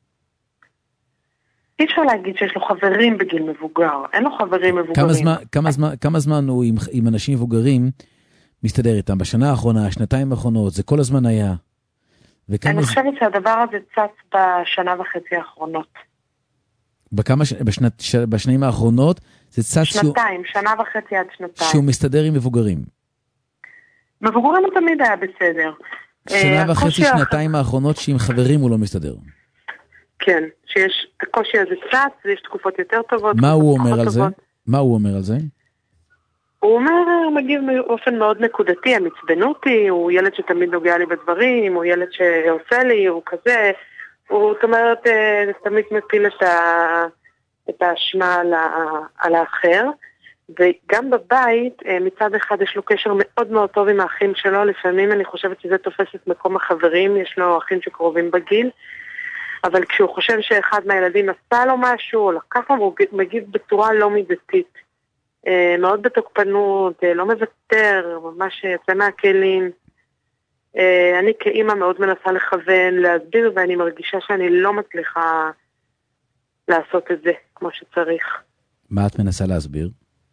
אי אפשר להגיד שיש לו חברים בגיל מבוגר, אין לו חברים מבוגרים. כמה זמן, כמה זמן, כמה זמן הוא עם, עם אנשים מבוגרים מסתדר איתם? בשנה האחרונה, השנתיים האחרונות, זה כל הזמן היה. אני חושבת שהדבר הזה צץ בשנה וחצי האחרונות. בכמה, בשנת, בשנים האחרונות, זה צץ שנתיים, שהוא, שנה וחצי עד שנתיים. שהוא מסתדר עם מבוגרים. מבוגרים תמיד היה בסדר. שנה וחצי, שנתיים האחרונות שעם חברים הוא לא מסתדר. כן, שיש הקושי הזה צץ, ויש תקופות יותר טובות. מה הוא אומר על זה? מה הוא אומר על זה? הוא אומר, הוא מגיב באופן מאוד נקודתי, המצבנות היא, הוא ילד שתמיד נוגע לי בדברים, הוא ילד שעושה לי, הוא כזה, הוא זאת אומרת, תמיד מפיל את, ה, את האשמה על, ה, על האחר, וגם בבית, מצד אחד יש לו קשר מאוד מאוד טוב עם האחים שלו, לפעמים אני חושבת שזה תופס את מקום החברים, יש לו אחים שקרובים בגיל, אבל כשהוא חושב שאחד מהילדים עשה לו משהו, או לקח לו, הוא מגיב בצורה לא מידתית. מאוד בתוקפנות, לא מוותר, ממש יצא מהכלים. אני כאימא מאוד מנסה לכוון, להסביר, ואני מרגישה שאני לא מצליחה לעשות את זה כמו שצריך. מה את מנסה להסביר?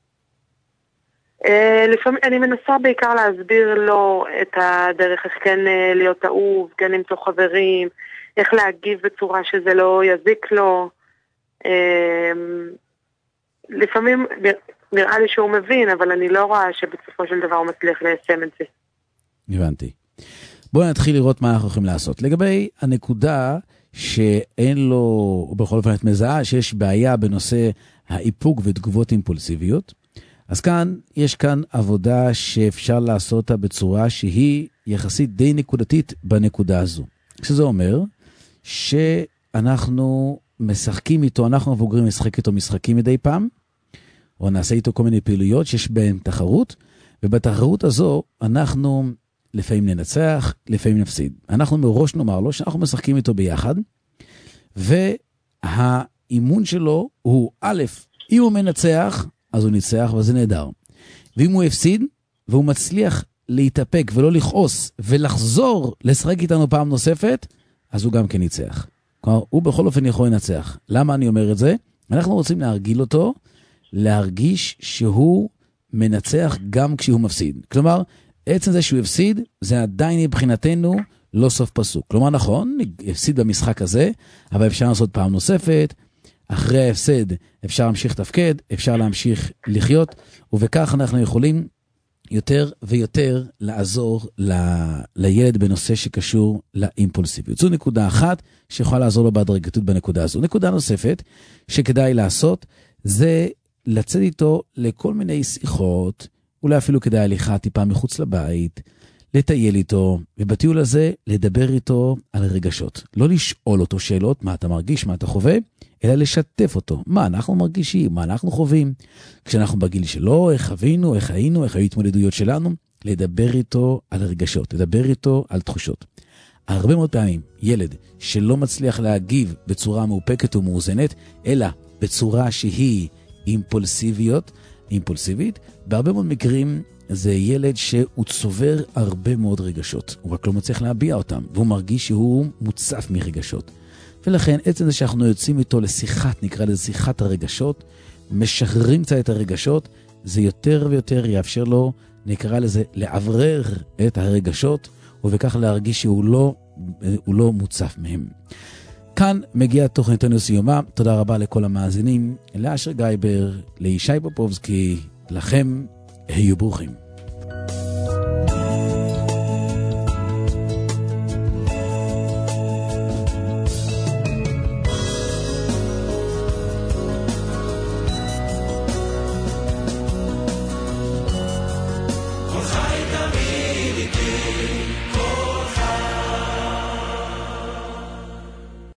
לפעמים אני מנסה בעיקר להסביר לו את הדרך, איך כן להיות אהוב, כן למצוא חברים, איך להגיב בצורה שזה לא יזיק לו. לפעמים נראה לי שהוא מבין, אבל אני לא רואה שבסופו של דבר הוא מצליח ליישם את זה. הבנתי. בואו נתחיל לראות מה אנחנו יכולים לעשות. לגבי הנקודה שאין לו, בכל אופן את מזהה, שיש בעיה בנושא האיפוק ותגובות אימפולסיביות, אז כאן, יש כאן עבודה שאפשר לעשות אותה בצורה שהיא יחסית די נקודתית בנקודה הזו. שזה אומר שאנחנו משחקים איתו, אנחנו מבוגרים משחק איתו משחקים מדי פעם, או נעשה איתו כל מיני פעילויות שיש בהן תחרות, ובתחרות הזו אנחנו לפעמים ננצח, לפעמים נפסיד. אנחנו מראש נאמר לו שאנחנו משחקים איתו ביחד, והאימון שלו הוא א', אם הוא מנצח, אז הוא ניצח וזה נהדר. ואם הוא הפסיד, והוא מצליח להתאפק ולא לכעוס, ולחזור לשחק איתנו פעם נוספת, אז הוא גם כן ניצח. כלומר, הוא בכל אופן יכול לנצח. למה אני אומר את זה? אנחנו רוצים להרגיל אותו, להרגיש שהוא מנצח גם כשהוא מפסיד. כלומר, עצם זה שהוא הפסיד, זה עדיין מבחינתנו לא סוף פסוק. כלומר, נכון, הפסיד במשחק הזה, אבל אפשר לעשות פעם נוספת, אחרי ההפסד אפשר להמשיך תפקד, אפשר להמשיך לחיות, ובכך אנחנו יכולים יותר ויותר לעזור ל... לילד בנושא שקשור לאימפולסיביות. זו נקודה אחת שיכולה לעזור לו בהדרגתיות בנקודה הזו. נקודה נוספת שכדאי לעשות, זה לצאת איתו לכל מיני שיחות, אולי אפילו כדאי הליכה טיפה מחוץ לבית, לטייל איתו, ובטיול הזה לדבר איתו על רגשות. לא לשאול אותו שאלות, מה אתה מרגיש, מה אתה חווה, אלא לשתף אותו. מה אנחנו מרגישים, מה אנחנו חווים. כשאנחנו בגיל שלו, איך חווינו, איך היינו, איך היו התמודדויות שלנו, לדבר איתו על הרגשות, לדבר איתו על תחושות. הרבה מאוד פעמים ילד שלא מצליח להגיב בצורה מאופקת ומאוזנת, אלא בצורה שהיא אימפולסיביות, אימפולסיבית, בהרבה מאוד מקרים זה ילד שהוא צובר הרבה מאוד רגשות. הוא רק לא מצליח להביע אותם, והוא מרגיש שהוא מוצף מרגשות. ולכן עצם זה שאנחנו יוצאים איתו לשיחת, נקרא לזה שיחת הרגשות, משחררים קצת את הרגשות, זה יותר ויותר יאפשר לו, נקרא לזה, לעברר את הרגשות, ובכך להרגיש שהוא לא, הוא לא מוצף מהם. כאן מגיע תוכניתנו סיומה. תודה רבה לכל המאזינים, לאשר גרייבר, לישי פופובסקי, לכם היו ברוכים.